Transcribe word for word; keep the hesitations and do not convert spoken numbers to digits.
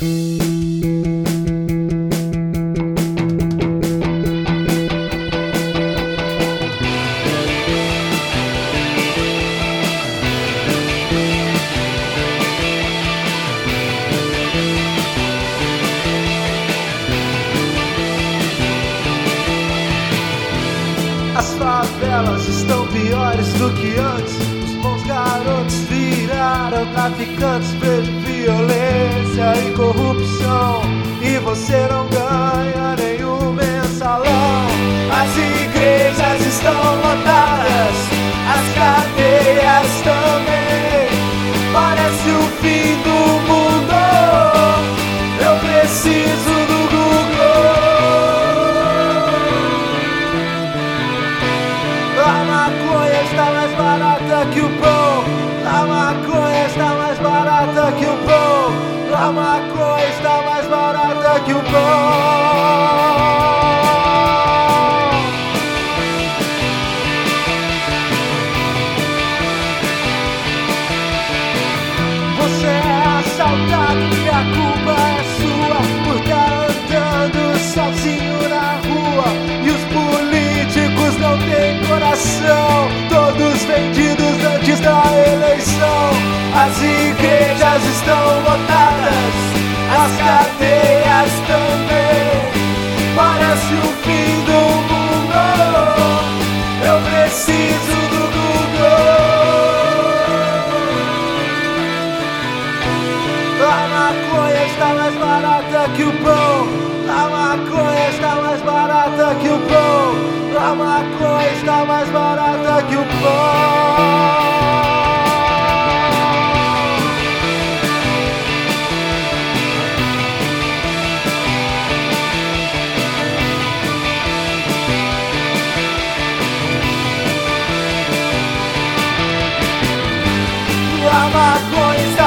As favelas estão piores do que antes. Os bons garotos viraram traficantes. Vejo violência e corrupção, e você não ganha nenhum mensalão. As igrejas estão lotadas, as cadeias também. Parece o fim do mundo. Eu preciso do Google. A maconha está mais barata que o pão. A maconha está mais barata que o pão. A maconha está mais barata que o pão. Você é assaltado e a culpa é sua por estar andando sozinho na rua. E os políticos não têm coração, todos vendidos antes da eleição. As igrejas estão lotadas, as cadeias também. Parece o fim do mundo. Eu preciso do Google. A maconha está mais barata que o pão. A maconha está mais barata que o pão. A maconha está mais barata que o pão. A maconha está